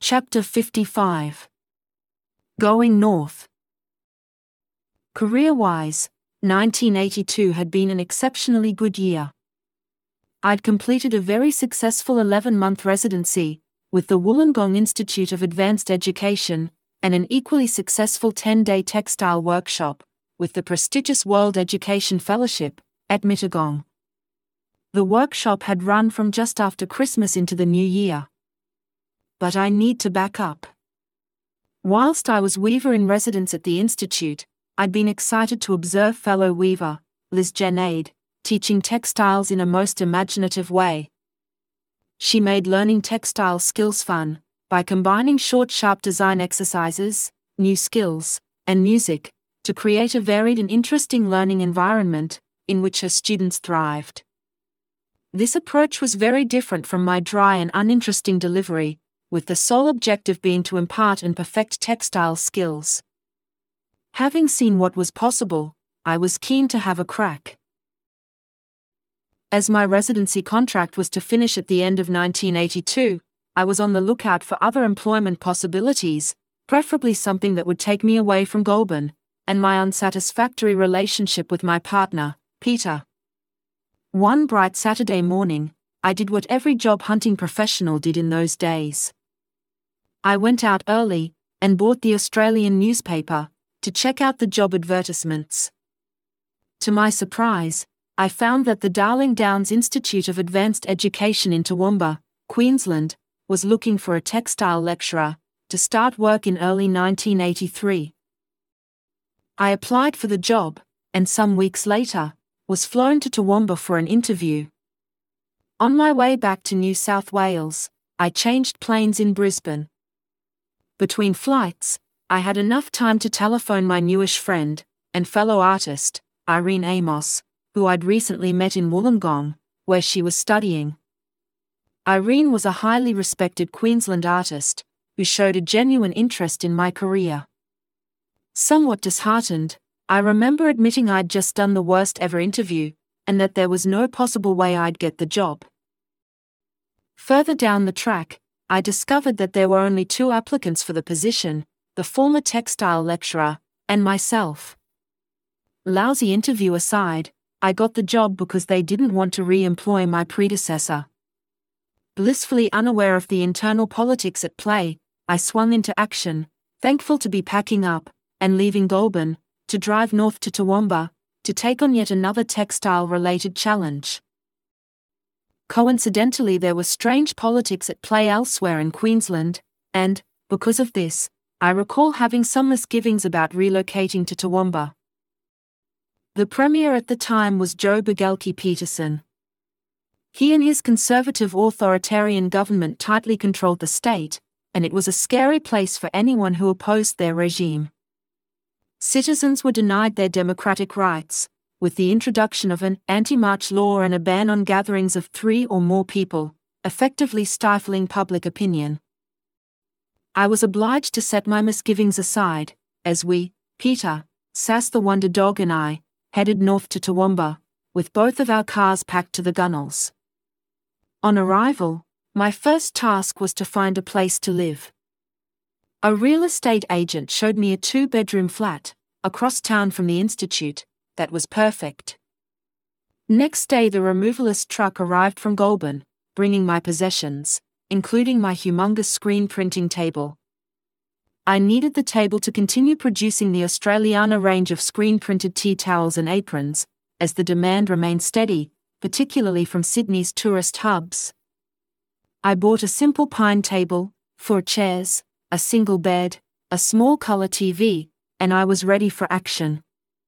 Chapter 55. Going North. Career-wise, 1982 had been an exceptionally good year. I'd completed a very successful 11-month residency with the Wollongong Institute of Advanced Education and an equally successful 10-day textile workshop with the prestigious World Education Fellowship at Mittagong. The workshop had run from just after Christmas into the new year. But I need to back up. Whilst I was weaver in residence at the Institute, I'd been excited to observe fellow weaver, Liz Jenade, teaching textiles in a most imaginative way. She made learning textile skills fun by combining short, sharp design exercises, new skills, and music to create a varied and interesting learning environment in which her students thrived. This approach was very different from my dry and uninteresting delivery, with the sole objective being to impart and perfect textile skills. Having seen what was possible, I was keen to have a crack. As my residency contract was to finish at the end of 1982, I was on the lookout for other employment possibilities, preferably something that would take me away from Goulburn and my unsatisfactory relationship with my partner, Peter. One bright Saturday morning, I did what every job-hunting professional did in those days. I went out early and bought the Australian newspaper to check out the job advertisements. To my surprise, I found that the Darling Downs Institute of Advanced Education in Toowoomba, Queensland, was looking for a textile lecturer to start work in early 1983. I applied for the job, and some weeks later, was flown to Toowoomba for an interview. On my way back to New South Wales, I changed planes in Brisbane. Between flights, I had enough time to telephone my newish friend and fellow artist, Irene Amos, who I'd recently met in Wollongong, where she was studying. Irene was a highly respected Queensland artist who showed a genuine interest in my career. Somewhat disheartened, I remember admitting I'd just done the worst ever interview and that there was no possible way I'd get the job. Further down the track, I discovered that there were only 2 applicants for the position, the former textile lecturer and myself. Lousy interview aside, I got the job because they didn't want to re-employ my predecessor. Blissfully unaware of the internal politics at play, I swung into action, thankful to be packing up and leaving Goulburn to drive north to Toowoomba to take on yet another textile-related challenge. Coincidentally, there was strange politics at play elsewhere in Queensland, and, because of this, I recall having some misgivings about relocating to Toowoomba. The Premier at the time was Joe Bjelke-Petersen. He and his conservative authoritarian government tightly controlled the state, and it was a scary place for anyone who opposed their regime. Citizens were denied their democratic rights, with the introduction of an anti-march law and a ban on gatherings of 3 or more people, effectively stifling public opinion. I was obliged to set my misgivings aside, as we, Peter, Sass the Wonder Dog and I, headed north to Toowoomba, with both of our cars packed to the gunnels. On arrival, my first task was to find a place to live. A real estate agent showed me a 2-bedroom flat, across town from the Institute, that was perfect. Next day the removalist truck arrived from Goulburn, bringing my possessions, including my humongous screen printing table. I needed the table to continue producing the Australiana range of screen-printed tea towels and aprons, as the demand remained steady, particularly from Sydney's tourist hubs. I bought a simple pine table, 4 chairs, a single bed, a small colour TV, and I was ready for action.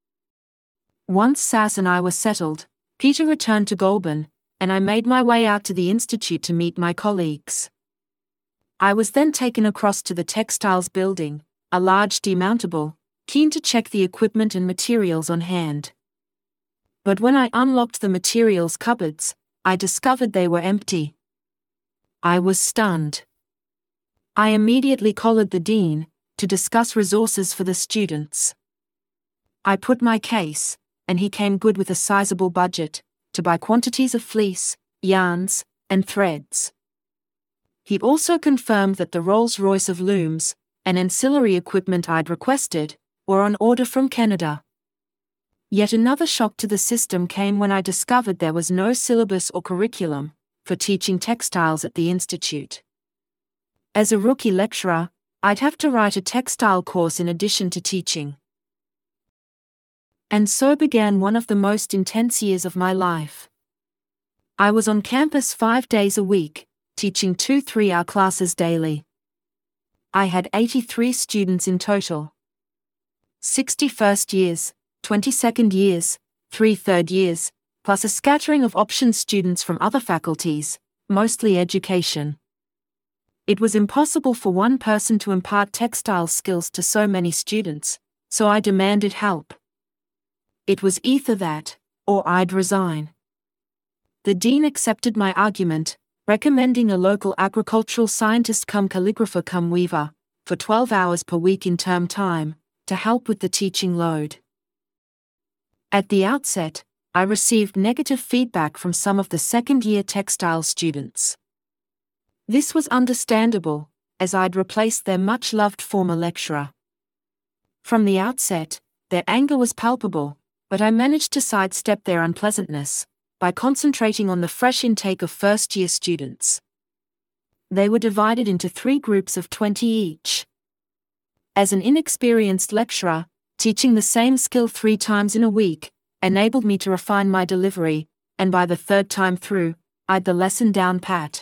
Once Sass and I were settled, Peter returned to Goulburn, and I made my way out to the Institute to meet my colleagues. I was then taken across to the textiles building, a large demountable, keen to check the equipment and materials on hand. But when I unlocked the materials cupboards, I discovered they were empty. I was stunned. I immediately collared the dean to discuss resources for the students. I put my case, and he came good with a sizable budget to buy quantities of fleece, yarns, and threads. He also confirmed that the Rolls-Royce of looms, and ancillary equipment I'd requested, were on order from Canada. Yet another shock to the system came when I discovered there was no syllabus or curriculum for teaching textiles at the Institute. As a rookie lecturer, I'd have to write a textile course in addition to teaching. And so began one of the most intense years of my life. I was on campus 5 days a week, teaching 2 3-hour classes daily. I had 83 students in total. 60 first years, 20 second years, 3 third years, plus a scattering of option students from other faculties, mostly education. It was impossible for one person to impart textile skills to so many students, so I demanded help. It was either that, or I'd resign. The dean accepted my argument, recommending a local agricultural scientist cum calligrapher cum weaver, for 12 hours per week in term time, to help with the teaching load. At the outset, I received negative feedback from some of the second-year textile students. This was understandable, as I'd replaced their much-loved former lecturer. From the outset, their anger was palpable, but I managed to sidestep their unpleasantness by concentrating on the fresh intake of first-year students. They were divided into 3 groups of 20 each. As an inexperienced lecturer, teaching the same skill 3 times in a week enabled me to refine my delivery, and by the 3rd time through, I'd the lesson down pat.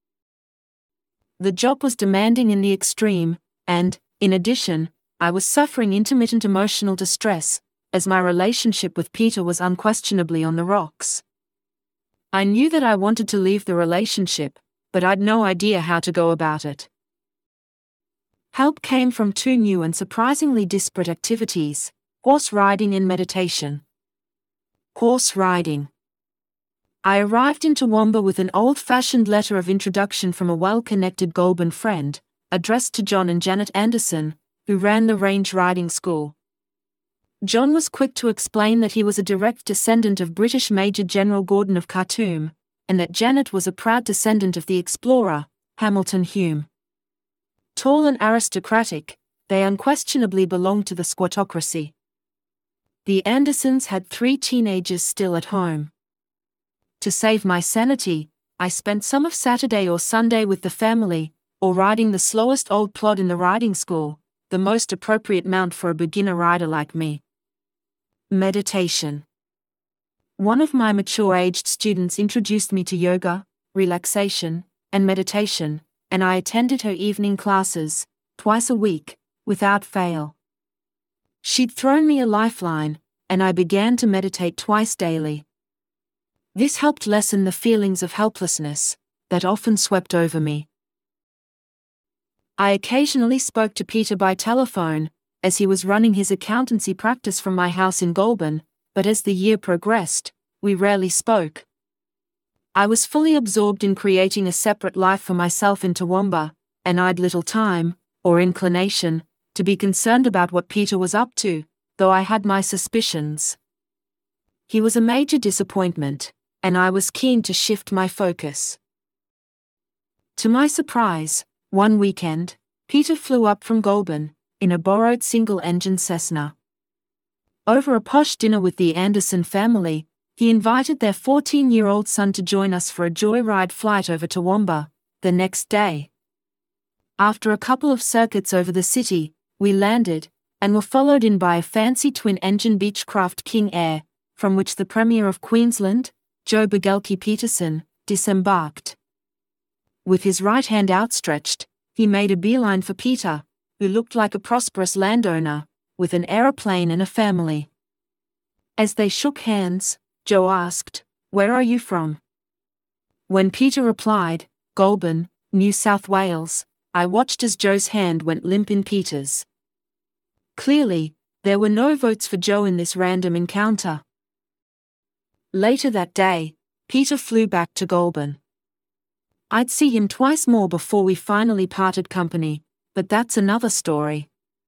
The job was demanding in the extreme, and, in addition, I was suffering intermittent emotional distress, as my relationship with Peter was unquestionably on the rocks. I knew that I wanted to leave the relationship, but I'd no idea how to go about it. Help came from 2 new and surprisingly disparate activities: horse riding and meditation. Horse riding. I arrived in Toowoomba with an old-fashioned letter of introduction from a well-connected Goulburn friend, addressed to John and Janet Anderson, who ran the range riding school. John was quick to explain that he was a direct descendant of British Major General Gordon of Khartoum, and that Janet was a proud descendant of the explorer, Hamilton Hume. Tall and aristocratic, they unquestionably belonged to the squattocracy. The Andersons had 3 teenagers still at home. To save my sanity, I spent some of Saturday or Sunday with the family, or riding the slowest old plod in the riding school, the most appropriate mount for a beginner rider like me. Meditation. One of my mature-aged students introduced me to yoga, relaxation, and meditation, and I attended her evening classes, twice a week, without fail. She'd thrown me a lifeline, and I began to meditate twice daily. This helped lessen the feelings of helplessness that often swept over me. I occasionally spoke to Peter by telephone, as he was running his accountancy practice from my house in Goulburn, but as the year progressed, we rarely spoke. I was fully absorbed in creating a separate life for myself in Toowoomba, and I'd little time, or inclination, to be concerned about what Peter was up to, though I had my suspicions. He was a major disappointment, and I was keen to shift my focus. To my surprise, one weekend, Peter flew up from Goulburn, in a borrowed single-engine Cessna. Over a posh dinner with the Anderson family, he invited their 14-year-old son to join us for a joyride flight over Toowoomba the next day. After a couple of circuits over the city, we landed, and were followed in by a fancy twin-engine Beechcraft King Air, from which the Premier of Queensland, Joe Bjelke-Petersen, disembarked. With his right hand outstretched, he made a beeline for Peter, who looked like a prosperous landowner, with an aeroplane and a family. As they shook hands, Joe asked, "Where are you from?" When Peter replied, "Goulburn, New South Wales," I watched as Joe's hand went limp in Peter's. Clearly, there were no votes for Joe in this random encounter. Later that day, Peter flew back to Goulburn. I'd see him twice more before we finally parted company, but that's another story.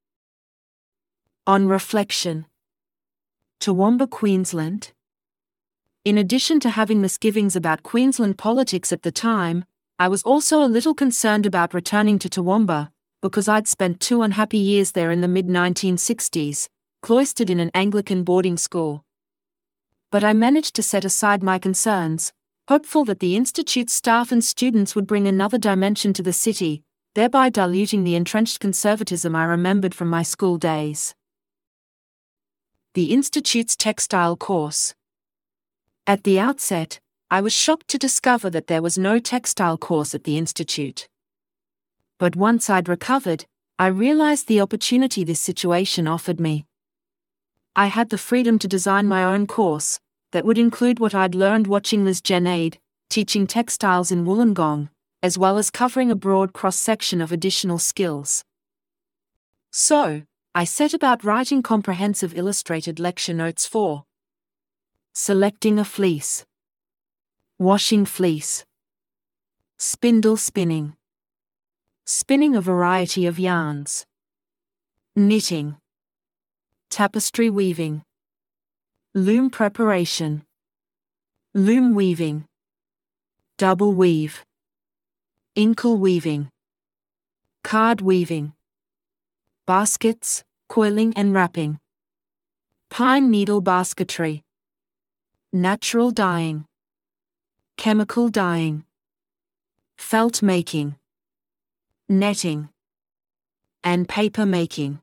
On reflection. Toowoomba, Queensland. In addition to having misgivings about Queensland politics at the time, I was also a little concerned about returning to Toowoomba, because I'd spent 2 unhappy years there in the mid-1960s, cloistered in an Anglican boarding school. But I managed to set aside my concerns, hopeful that the Institute's staff and students would bring another dimension to the city, thereby diluting the entrenched conservatism I remembered from my school days. The Institute's textile course. At the outset, I was shocked to discover that there was no textile course at the Institute. But once I'd recovered, I realized the opportunity this situation offered me. I had the freedom to design my own course, that would include what I'd learned watching Liz Jenade, teaching textiles in Wollongong, as well as covering a broad cross-section of additional skills. So, I set about writing comprehensive illustrated lecture notes for selecting a fleece, washing fleece, spindle spinning, spinning a variety of yarns, knitting, tapestry weaving, loom preparation, loom weaving, double weave, inkle weaving, card weaving, baskets, coiling and wrapping, pine needle basketry, natural dyeing, chemical dyeing, felt making, netting, and paper making.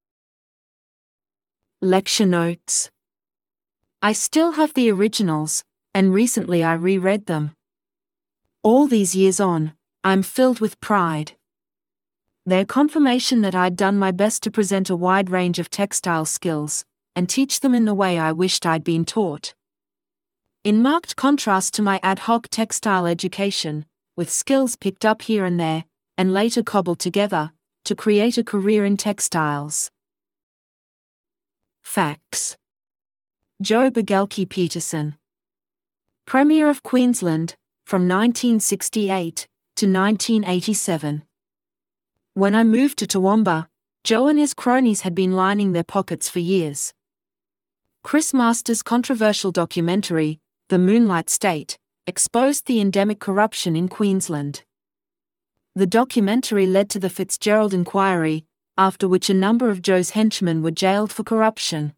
Lecture notes. I still have the originals, and recently I reread them. All these years on, I'm filled with pride. They're confirmation that I'd done my best to present a wide range of textile skills, and teach them in the way I wished I'd been taught. In marked contrast to my ad hoc textile education, with skills picked up here and there, and later cobbled together, to create a career in textiles. Facts. Joe Bogelke-Peterson, Premier of Queensland, from 1968 to 1987. When I moved to Toowoomba, Joe and his cronies had been lining their pockets for years. Chris Masters' controversial documentary, The Moonlight State, exposed the endemic corruption in Queensland. The documentary led to the Fitzgerald Inquiry, after which a number of Joe's henchmen were jailed for corruption.